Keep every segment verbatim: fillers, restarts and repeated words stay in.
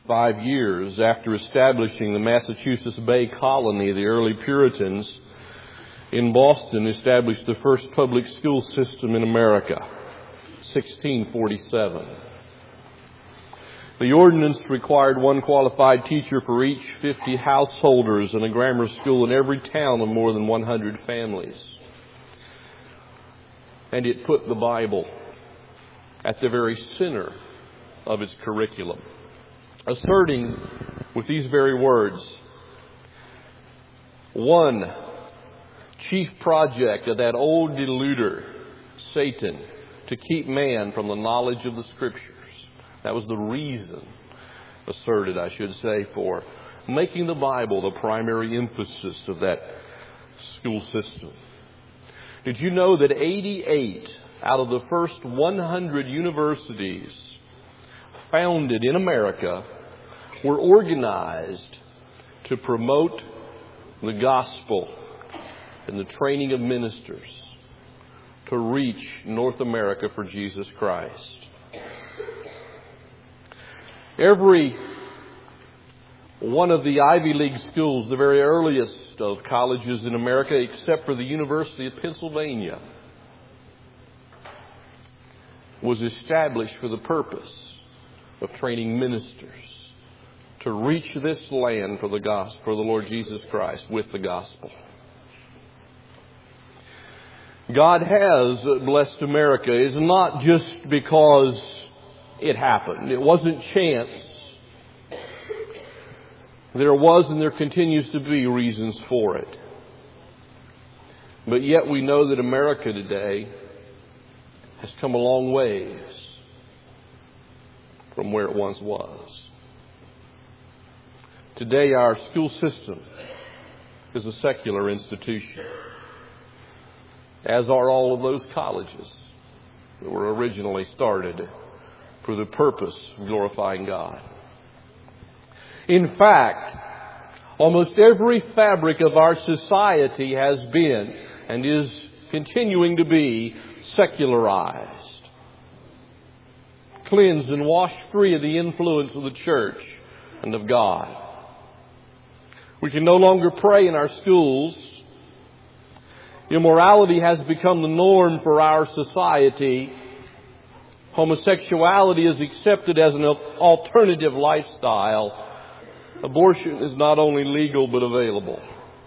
Five years after establishing the Massachusetts Bay Colony, the early Puritans in Boston established the first public school system in America, sixteen forty-seven. The ordinance required one qualified teacher for each fifty householders and a grammar school in every town of more than one hundred families. And it put the Bible at the very center of its curriculum, asserting with these very words, one chief project of that old deluder, Satan, to keep man from the knowledge of the Scriptures. That was the reason, asserted, I should say, for making the Bible the primary emphasis of that school system. Did you know that eighty-eight out of the first one hundred universities founded in America were organized to promote the gospel and the training of ministers to reach North America for Jesus Christ? Every one of the Ivy League schools, the very earliest of colleges in America, except for the University of Pennsylvania, was established for the purpose of training ministers to reach this land for the gospel, for the Lord Jesus Christ with the gospel. God has blessed America. It's not just because it happened. It wasn't chance. There was and there continues to be reasons for it. But yet we know that America today has come a long ways from where it once was. Today our school system is a secular institution, as are all of those colleges that were originally started for the purpose of glorifying God. In fact, almost every fabric of our society has been and is continuing to be secularized, cleansed and washed free of the influence of the church and of God. We can no longer pray in our schools. Immorality has become the norm for our society. Homosexuality is accepted as an alternative lifestyle. Abortion is not only legal but available.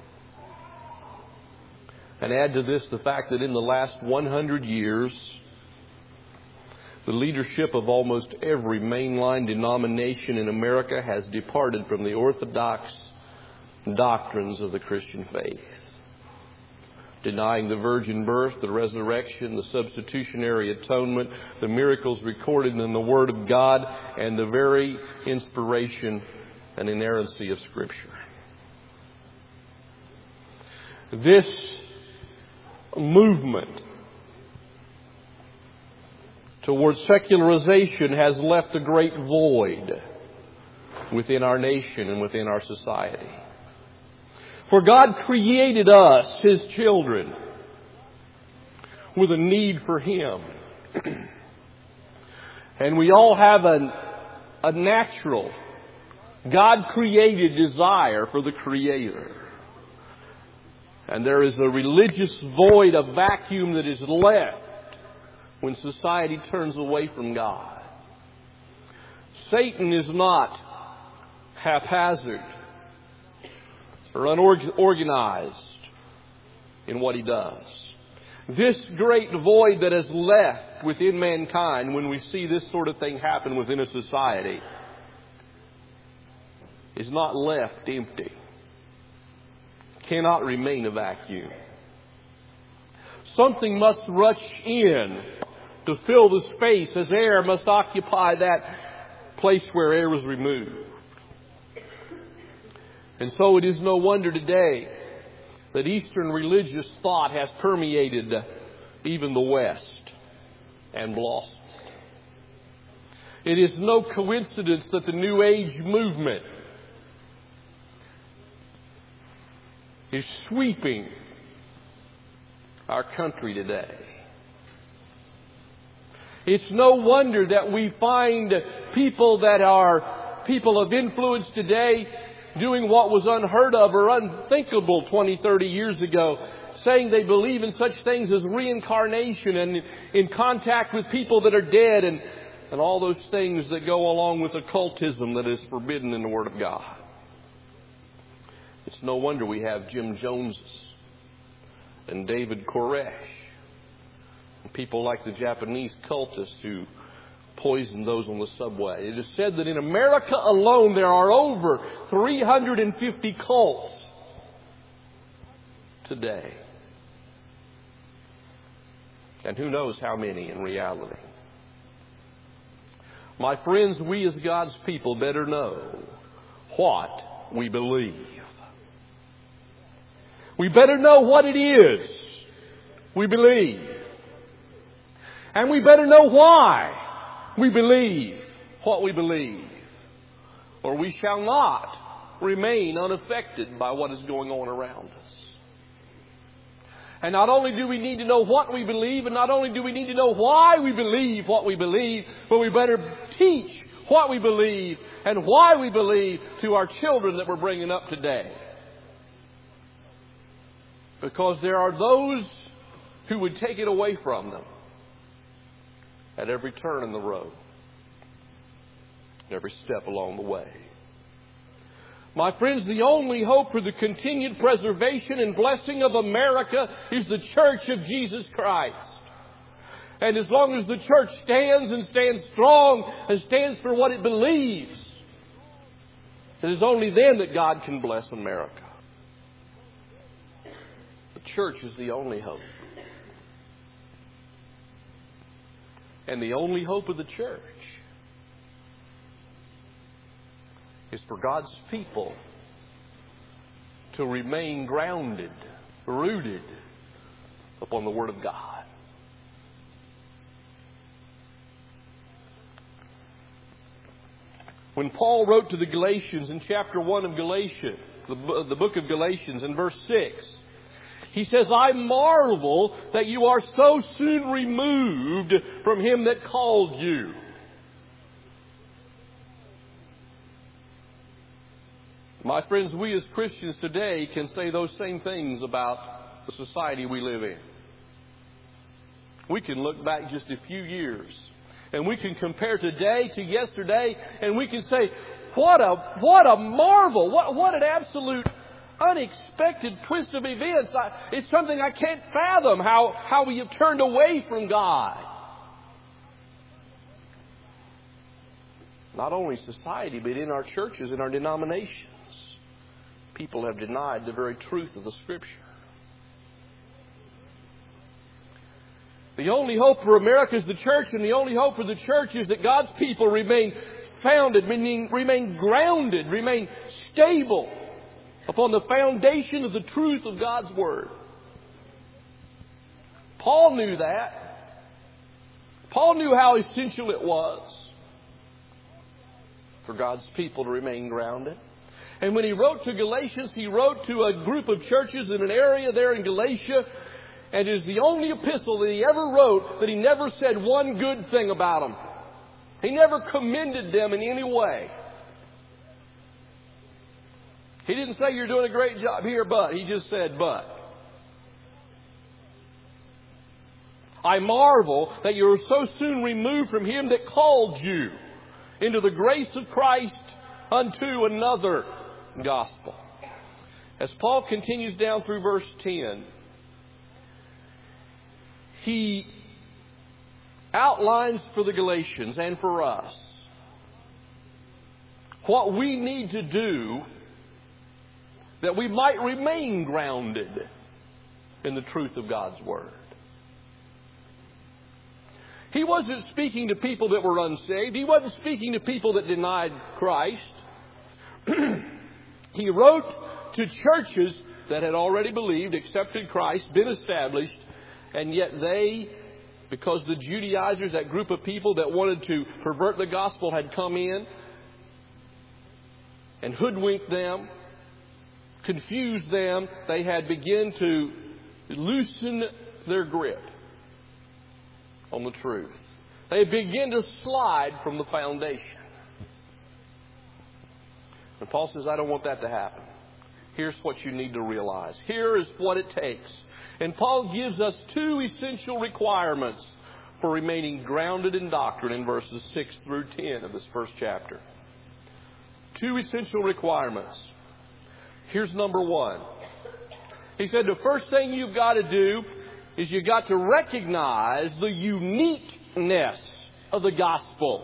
And add to this the fact that in the last one hundred years, the leadership of almost every mainline denomination in America has departed from the orthodox doctrines of the Christian faith, denying the virgin birth, the resurrection, the substitutionary atonement, the miracles recorded in the Word of God, and the very inspiration and inerrancy of Scripture. This movement towards secularization has left a great void within our nation and within our society. For God created us, His children, with a need for Him. And we all have an, a natural, God-created desire for the Creator. And there is a religious void, a vacuum that is left when society turns away from God. Satan is not haphazard or unorganized in what he does. This great void that is left within mankind when we see this sort of thing happen within a society is not left empty. Cannot remain a vacuum. Something must rush in to fill the space, as air must occupy that place where air was removed. And so it is no wonder today that Eastern religious thought has permeated even the West and blossomed. It is no coincidence that the New Age movement is sweeping our country today. It's no wonder that we find people that are people of influence today doing what was unheard of or unthinkable twenty, thirty years ago, saying they believe in such things as reincarnation and in contact with people that are dead and, and all those things that go along with occultism that is forbidden in the Word of God. It's no wonder we have Jim Joneses and David Koresh and people like the Japanese cultists who poisoned those on the subway. It is said that in America alone there are over three hundred fifty cults today. And who knows how many in reality. My friends, we as God's people better know what we believe. We better know what it is we believe. And we better know why we believe what we believe. Or we shall not remain unaffected by what is going on around us. And not only do we need to know what we believe, and not only do we need to know why we believe what we believe, but we better teach what we believe and why we believe to our children that we're bringing up today. Because there are those who would take it away from them at every turn in the road, every step along the way. My friends, the only hope for the continued preservation and blessing of America is the Church of Jesus Christ. And as long as the church stands and stands strong and stands for what it believes, it is only then that God can bless America. The church is the only hope. And the only hope of the church is for God's people to remain grounded, rooted upon the Word of God. When Paul wrote to the Galatians in chapter one of Galatians, the, the book of Galatians in verse six, he says, I marvel that you are so soon removed from Him that called you. My friends, we as Christians today can say those same things about the society we live in. We can look back just a few years and we can compare today to yesterday and we can say, what a, what a marvel, what, what an absolute unexpected twist of events. I, it's something I can't fathom how, how we have turned away from God. Not only society, but in our churches, in our denominations. People have denied the very truth of the Scripture. The only hope for America is the church, and the only hope for the church is that God's people remain founded, meaning remain grounded, remain stable upon the foundation of the truth of God's Word. Paul knew that. Paul knew how essential it was for God's people to remain grounded. And when he wrote to Galatians, he wrote to a group of churches in an area there in Galatia. And it is the only epistle that he ever wrote that he never said one good thing about them. He never commended them in any way. He didn't say, you're doing a great job here, but. He just said, but. I marvel that you are so soon removed from Him that called you into the grace of Christ unto another gospel. As Paul continues down through verse ten, he outlines for the Galatians and for us what we need to do that we might remain grounded in the truth of God's Word. He wasn't speaking to people that were unsaved. He wasn't speaking to people that denied Christ. He wrote to churches that had already believed, accepted Christ, been established, and yet they, because the Judaizers, that group of people that wanted to pervert the gospel, had come in and hoodwinked them, confused them, they had begun to loosen their grip on the truth. They began to slide from the foundation. And Paul says, I don't want that to happen. Here's what you need to realize. Here is what it takes. And Paul gives us two essential requirements for remaining grounded in doctrine in verses six through ten of this first chapter. Two essential requirements. Here's number one. He said the first thing you've got to do is you've got to recognize the uniqueness of the gospel.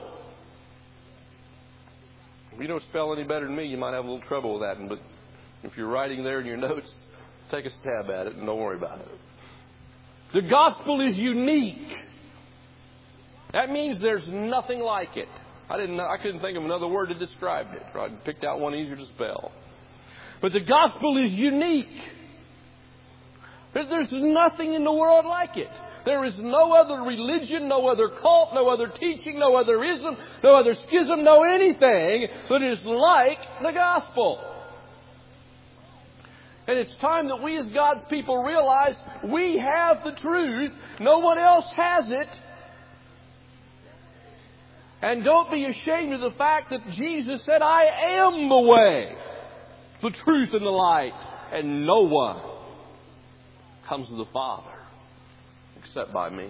If you don't spell any better than me, you might have a little trouble with that. But if you're writing there in your notes, take a stab at it and don't worry about it. The gospel is unique. That means there's nothing like it. I didn't know, I couldn't think of another word to describe it. I picked out one easier to spell. But the gospel is unique. There's nothing in the world like it. There is no other religion, no other cult, no other teaching, no other ism, no other schism, no anything that is like the gospel. And it's time that we as God's people realize we have the truth. No one else has it. And don't be ashamed of the fact that Jesus said, I am the way, the truth, and the light. And no one comes to the Father except by me.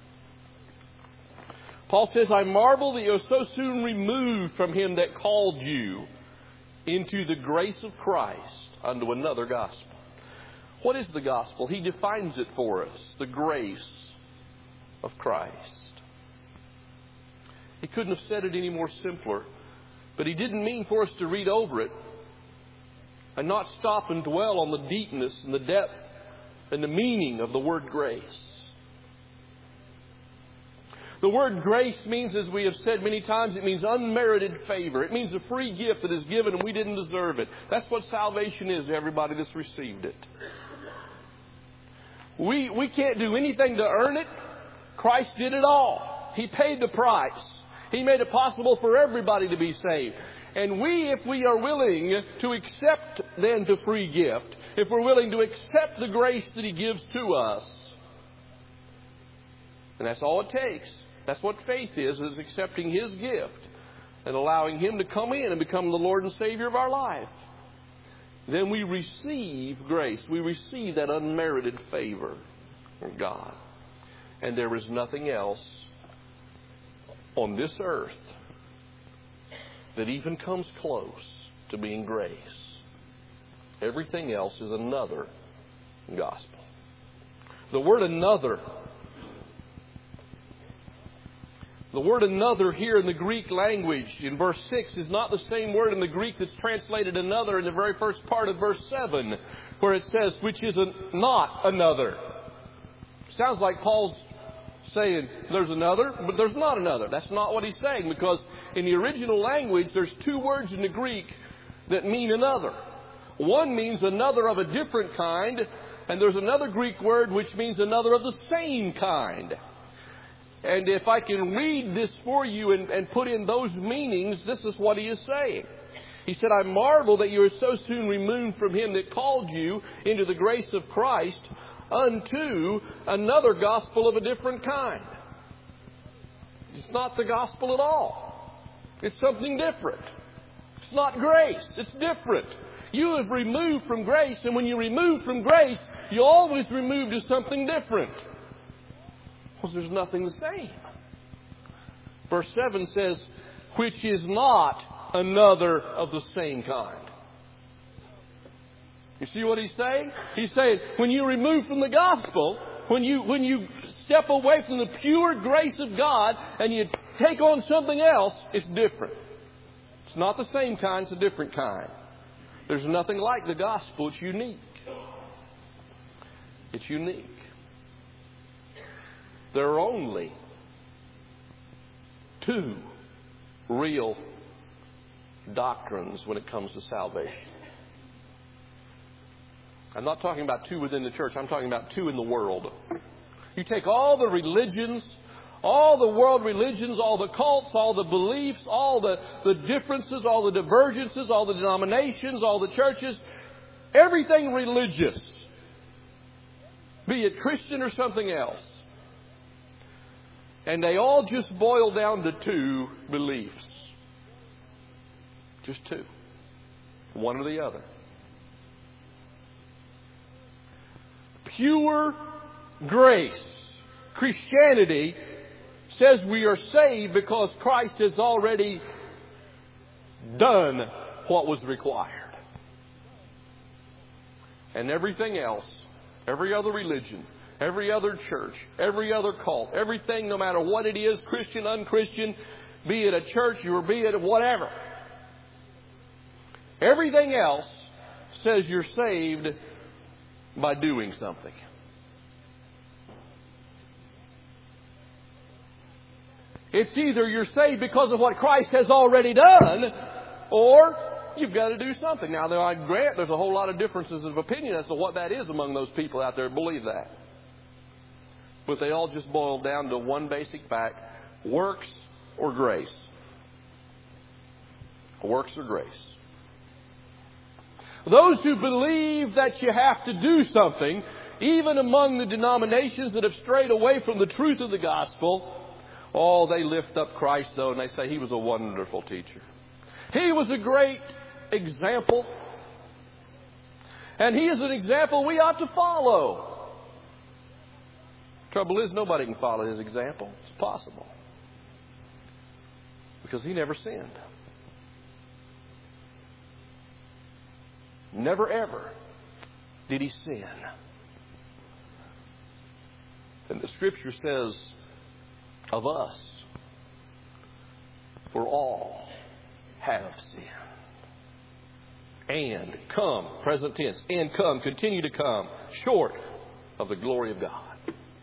Paul says, I marvel that you're so soon removed from him that called you into the grace of Christ unto another gospel. What is the gospel? He defines it for us. The grace of Christ. He couldn't have said it any more simpler. But he didn't mean for us to read over it and not stop and dwell on the deepness and the depth and the meaning of the word grace. The word grace means, as we have said many times, it means unmerited favor. It means a free gift that is given and we didn't deserve it. That's what salvation is to everybody that's received it. We, we can't do anything to earn it. Christ did it all. He paid the price. He made it possible for everybody to be saved. And we, if we are willing to accept then the free gift, if we're willing to accept the grace that He gives to us, and that's all it takes. That's what faith is, is accepting His gift and allowing Him to come in and become the Lord and Savior of our life. Then we receive grace. We receive that unmerited favor from God. And there is nothing else on this earth that even comes close to being grace. Everything else is another gospel. The word another, the word another here in the Greek language in verse six is not the same word in the Greek that's translated another in the very first part of verse seven, where it says, which is a, not another. Sounds like Paul's saying there's another, but there's not another. That's not what he's saying, because in the original language there's two words in the Greek that mean another. One means another of a different kind, and there's another Greek word which means another of the same kind. And if I can read this for you and, and put in those meanings, this is what he is saying. He said, I marvel that you are so soon removed from Him that called you into the grace of Christ unto another gospel of a different kind. It's not the gospel at all. It's something different. It's not grace. It's different. You have removed from grace, and when you remove from grace, you always remove to something different. Because there's nothing the same. Verse seven says, which is not another of the same kind. You see what he's saying? He's saying, when you remove from the gospel, when you, when you step away from the pure grace of God and you take on something else, it's different. It's not the same kind, it's a different kind. There's nothing like the gospel. It's unique. It's unique. There are only two real doctrines when it comes to salvation. I'm not talking about two within the church. I'm talking about two in the world. You take all the religions, all the world religions, all the cults, all the beliefs, all the, the differences, all the divergences, all the denominations, all the churches, everything religious, be it Christian or something else. And they all just boil down to two beliefs. Just two. One or the other. Pure grace. Christianity says we are saved because Christ has already done what was required. And everything else, every other religion, every other church, every other cult, everything, no matter what it is, Christian, unchristian, be it a church or be it whatever, everything else says you're saved by doing something. It's either you're saved because of what Christ has already done, or you've got to do something. Now, I grant there's a whole lot of differences of opinion as to what that is among those people out there who believe that. But they all just boil down to one basic fact: works or grace. Works or grace. Those who believe that you have to do something, even among the denominations that have strayed away from the truth of the gospel, oh, they lift up Christ, though, and they say He was a wonderful teacher. He was a great example. And He is an example we ought to follow. Trouble is, nobody can follow His example. It's possible. Because He never sinned. Never ever did He sin. And the Scripture says of us, for all have sinned. And come, present tense, and come, continue to come, short of the glory of God.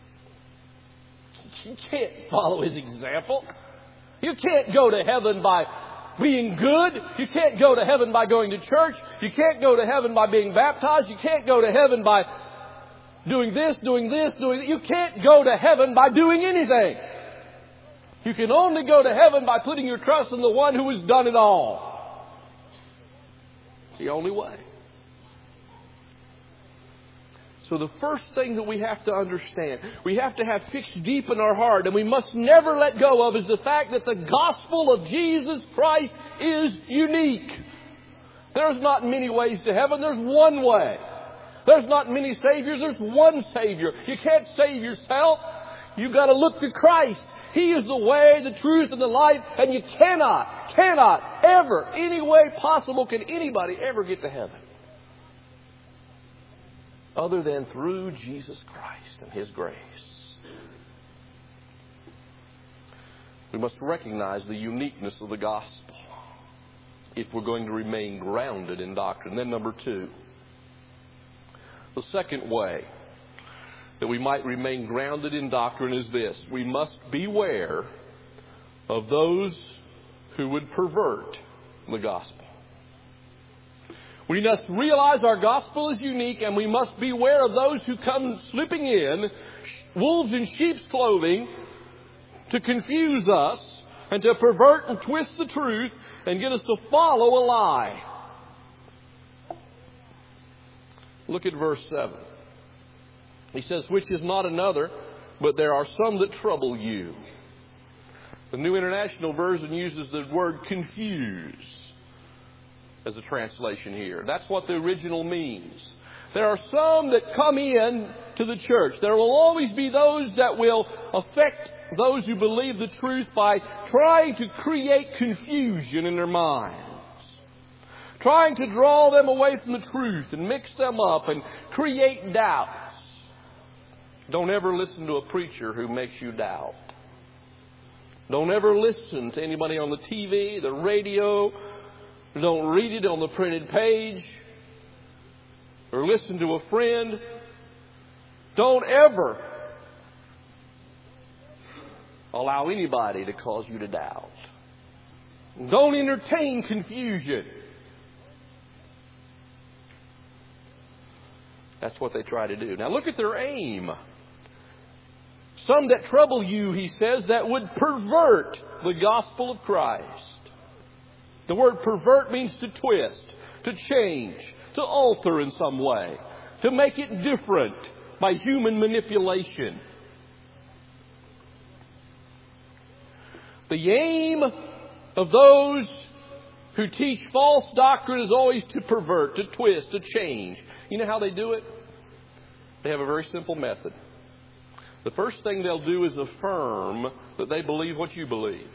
You can't follow His example. You can't go to heaven by being good. You can't go to heaven by going to church. You can't go to heaven by being baptized. You can't go to heaven by doing this, doing this, doing that. You can't go to heaven by doing anything. You can only go to heaven by putting your trust in the one who has done it all. It's the only way. So the first thing that we have to understand, we have to have fixed deep in our heart, and we must never let go of, is the fact that the gospel of Jesus Christ is unique. There's not many ways to heaven. There's one way. There's not many saviors. There's one Savior. You can't save yourself. You've got to look to Christ. He is the way, the truth, and the life, and you cannot, cannot ever, any way possible can anybody ever get to heaven other than through Jesus Christ and His grace. We must recognize the uniqueness of the gospel if we're going to remain grounded in doctrine. Then number two, the second way that we might remain grounded in doctrine is this: we must beware of those who would pervert the gospel. We must realize our gospel is unique, and we must beware of those who come slipping in, wolves in sheep's clothing, to confuse us and to pervert and twist the truth and get us to follow a lie. Look at verse seven. He says, which is not another, but there are some that trouble you. The New International Version uses the word confuse as a translation here. That's what the original means. There are some that come in to the church. There will always be those that will affect those who believe the truth by trying to create confusion in their minds, trying to draw them away from the truth and mix them up and create doubts. Don't ever listen to a preacher who makes you doubt. Don't ever listen to anybody on the T V, the radio. Don't read it on the printed page or listen to a friend. Don't ever allow anybody to cause you to doubt. Don't entertain confusion. That's what they try to do. Now look at their aim. Some that trouble you, he says, that would pervert the gospel of Christ. The word pervert means to twist, to change, to alter in some way, to make it different by human manipulation. The aim of those who teach false doctrine is always to pervert, to twist, to change. You know how they do it? They have a very simple method. The first thing they'll do is affirm that they believe what you believe.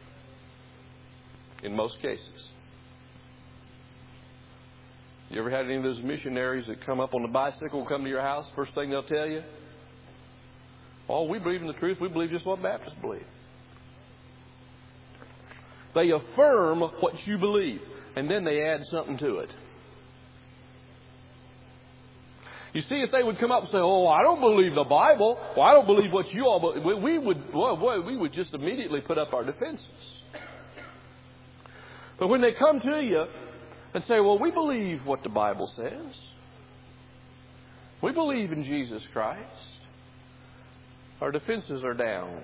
In most cases. You ever had any of those missionaries that come up on a bicycle, come to your house, first thing they'll tell you? Oh, we believe in the truth. We believe just what Baptists believe. They affirm what you believe, and then they add something to it. You see, if they would come up and say, "Oh, I don't believe the Bible. Well, I don't believe what you all believe," we would, well, boy, we would just immediately put up our defenses. But when they come to you and say, "Well, we believe what the Bible says. We believe in Jesus Christ," our defenses are down.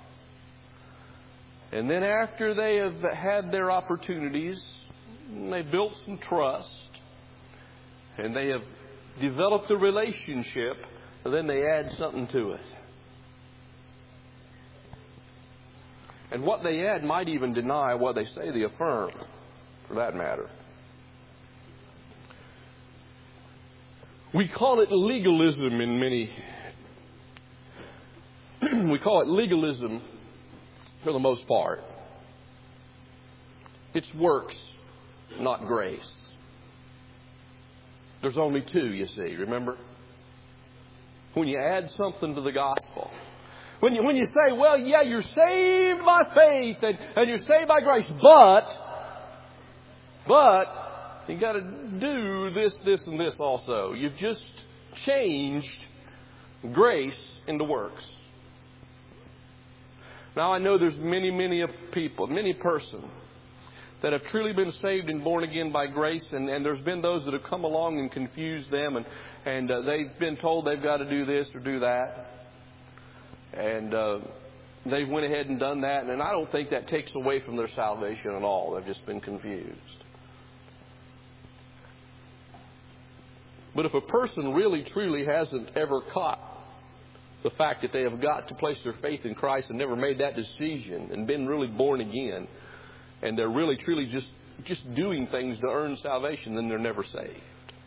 And then after they have had their opportunities, and they've built some trust, and they have developed a relationship, and then they add something to it. And what they add might even deny what they say they affirm, for that matter. We call it legalism in many... we call it legalism for the most part. It's works, not grace. There's only two, you see, remember? When you add something to the gospel. When you, when you say, well, yeah, you're saved by faith and, and you're saved by grace, but, but, you got to do this, this, and this also. You've just changed grace into works. Now, I know there's many, many people, many persons that have truly been saved and born again by grace, and, and there's been those that have come along and confused them, and, and uh, they've been told they've got to do this or do that. And uh, they went ahead and done that, and I don't think that takes away from their salvation at all. They've just been confused. But if a person really, truly hasn't ever caught the fact that they have got to place their faith in Christ and never made that decision and been really born again, and they're really, truly just, just doing things to earn salvation, then they're never saved.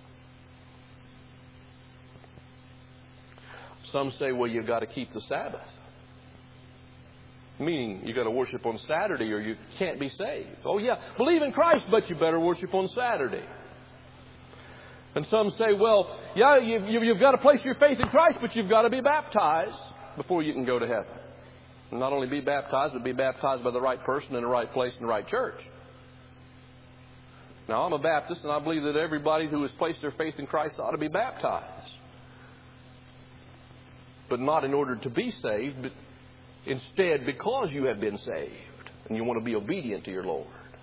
Some say, well, you've got to keep the Sabbath. Meaning, you've got to worship on Saturday or you can't be saved. Oh, yeah, believe in Christ, but you better worship on Saturday. And some say, well, yeah, you've, you've got to place your faith in Christ, but you've got to be baptized before you can go to heaven. And not only be baptized, but be baptized by the right person in the right place in the right church. Now, I'm a Baptist, and I believe that everybody who has placed their faith in Christ ought to be baptized. But not in order to be saved, but instead because you have been saved and you want to be obedient to your Lord.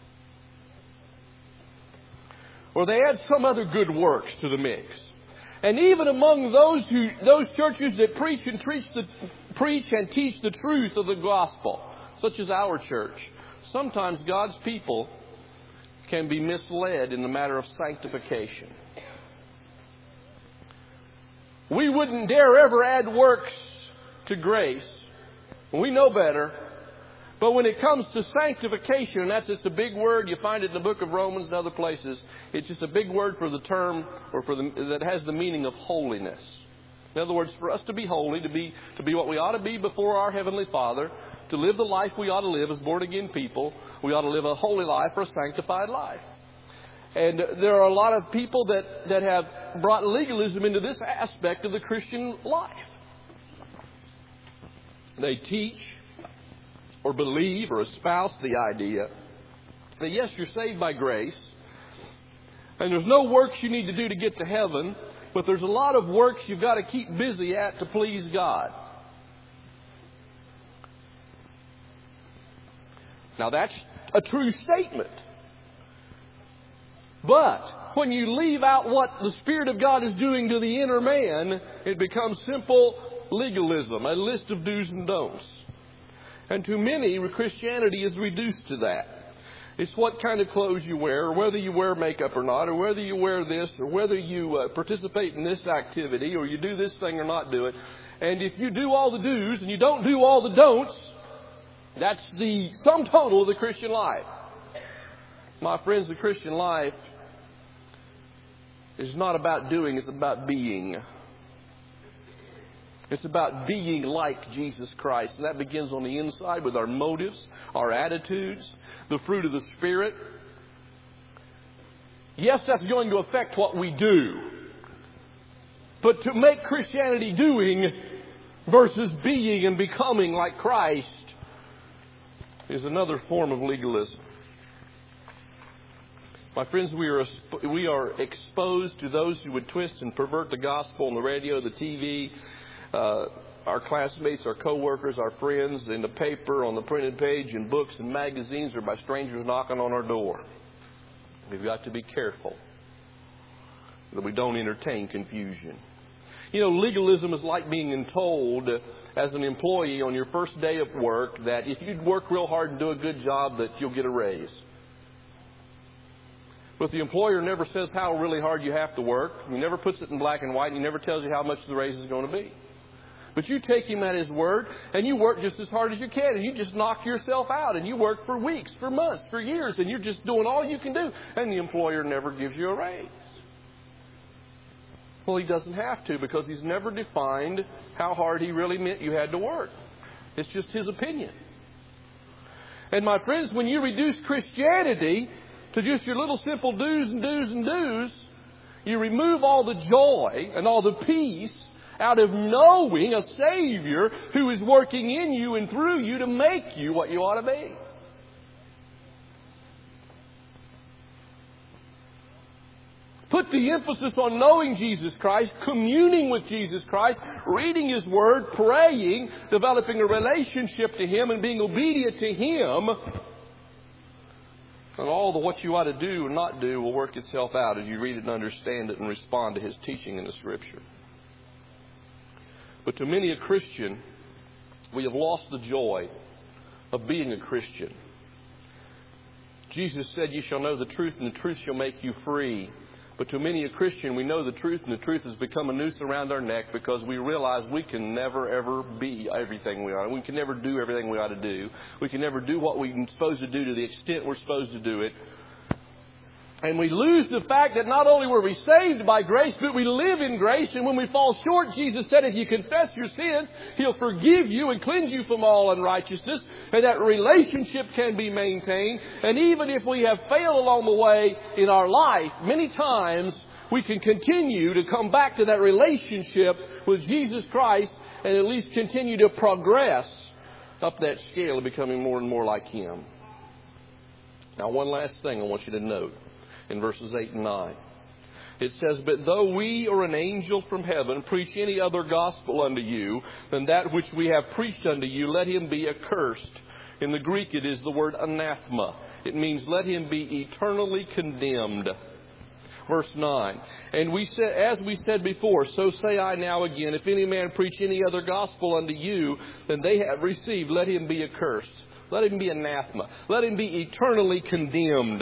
Or they add some other good works to the mix. And even among those who, those churches that preach and teach the, preach and teach the truth of the gospel, such as our church, sometimes God's people can be misled in the matter of sanctification. We wouldn't dare ever add works to grace. We know better. But when it comes to sanctification, and that's just a big word, you find it in the book of Romans and other places. It's just a big word for the term, or for the, that has the meaning of holiness. In other words, for us to be holy, to be, to be what we ought to be before our Heavenly Father, to live the life we ought to live as born-again people, we ought to live a holy life or a sanctified life. And there are a lot of people that, that have brought legalism into this aspect of the Christian life. They teach or believe or espouse the idea that yes, you're saved by grace, and there's no works you need to do to get to heaven, but there's a lot of works you've got to keep busy at to please God. Now that's a true statement. But when you leave out what the Spirit of God is doing to the inner man, it becomes simple legalism, a list of do's and don'ts. And to many, Christianity is reduced to that. It's what kind of clothes you wear, or whether you wear makeup or not, or whether you wear this, or whether you uh, participate in this activity, or you do this thing or not do it. And if you do all the do's and you don't do all the don'ts, that's the sum total of the Christian life. My friends, the Christian life is not about doing, it's about being. It's about being like Jesus Christ. And that begins on the inside with our motives, our attitudes, the fruit of the Spirit. Yes, that's going to affect what we do. But to make Christianity doing versus being and becoming like Christ is another form of legalism. My friends, we are we are exposed to those who would twist and pervert the gospel on the radio, the T V, uh, our classmates, our co-workers, our friends, in the paper, on the printed page, in books and magazines, or by strangers knocking on our door. We've got to be careful that we don't entertain confusion. You know, legalism is like being told as an employee on your first day of work that if you work real hard and do a good job that you'll get a raise. But the employer never says how really hard you have to work. He never puts it in black and white. And he never tells you how much the raise is going to be. But you take him at his word and you work just as hard as you can. And you just knock yourself out. And you work for weeks, for months, for years. And you're just doing all you can do. And the employer never gives you a raise. Well, he doesn't have to because he's never defined how hard he really meant you had to work. It's just his opinion. And my friends, when you reduce Christianity to just your little simple do's and do's and do's, you remove all the joy and all the peace out of knowing a Savior who is working in you and through you to make you what you ought to be. Put the emphasis on knowing Jesus Christ, communing with Jesus Christ, reading His Word, praying, developing a relationship to Him and being obedient to Him. And all the what you ought to do and not do will work itself out as you read it and understand it and respond to His teaching in the Scripture. But to many a Christian, we have lost the joy of being a Christian. Jesus said, "You shall know the truth, and the truth shall make you free." But to many a Christian, we know the truth, and the truth has become a noose around our neck because we realize we can never, ever be everything we are. We can never do everything we ought to do. We can never do what we're supposed to do to the extent we're supposed to do it. And we lose the fact that not only were we saved by grace, but we live in grace. And when we fall short, Jesus said, if you confess your sins, He'll forgive you and cleanse you from all unrighteousness. And that relationship can be maintained. And even if we have failed along the way in our life, many times we can continue to come back to that relationship with Jesus Christ and at least continue to progress up that scale of becoming more and more like Him. Now, one last thing I want you to note. In verses eight and nine. It says, "But though we or an angel from heaven preach any other gospel unto you than that which we have preached unto you, let him be accursed." In the Greek it is the word anathema. It means let him be eternally condemned. Verse nine. "And we said, as we said before, so say I now again, if any man preach any other gospel unto you than they have received, let him be accursed." Let him be anathema. Let him be eternally condemned.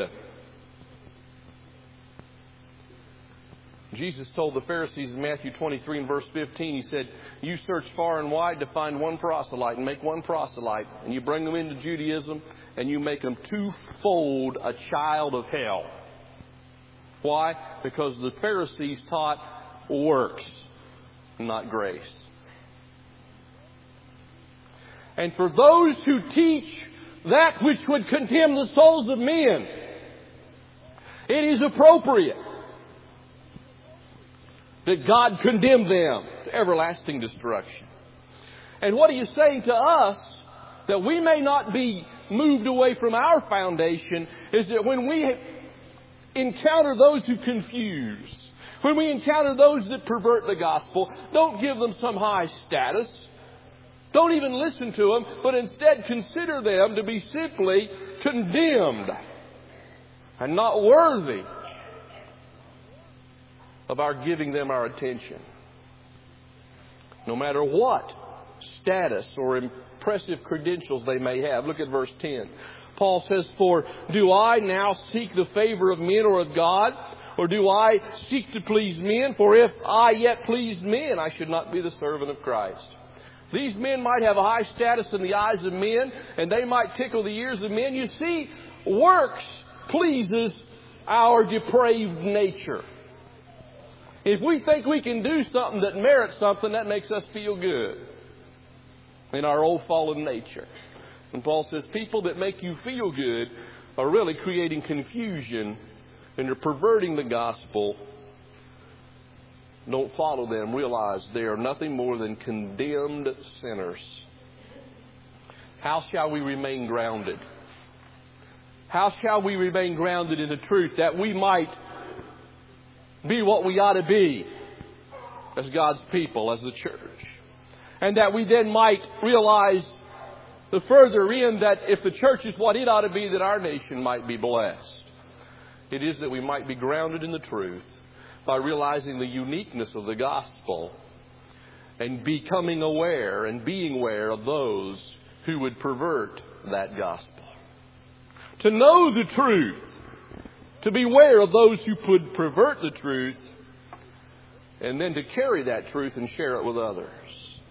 Jesus told the Pharisees in Matthew twenty-three and verse fifteen, He said, "You search far and wide to find one proselyte and make one proselyte. And you bring them into Judaism and you make them twofold a child of hell." Why? Because the Pharisees taught works, not grace. And for those who teach that which would condemn the souls of men, it is appropriate that God condemn them to everlasting destruction. And what He is saying to us, that we may not be moved away from our foundation, is that when we encounter those who confuse, when we encounter those that pervert the gospel, don't give them some high status. Don't even listen to them, but instead consider them to be simply condemned and not worthy of our giving them our attention. No matter what status or impressive credentials they may have. Look at verse ten. Paul says, "For do I now seek the favor of men or of God? Or do I seek to please men? For if I yet pleased men, I should not be the servant of Christ." These men might have a high status in the eyes of men, and they might tickle the ears of men. You see, works pleases our depraved nature. If we think we can do something that merits something, that makes us feel good in our old fallen nature. And Paul says people that make you feel good are really creating confusion and they're perverting the gospel. Don't follow them. Realize they are nothing more than condemned sinners. How shall we remain grounded? How shall we remain grounded in the truth that we might be what we ought to be as God's people, as the church? And that we then might realize the further in that if the church is what it ought to be, that our nation might be blessed. It is that we might be grounded in the truth by realizing the uniqueness of the gospel and becoming aware and being aware of those who would pervert that gospel. To know the truth, to beware of those who would pervert the truth, and then to carry that truth and share it with others.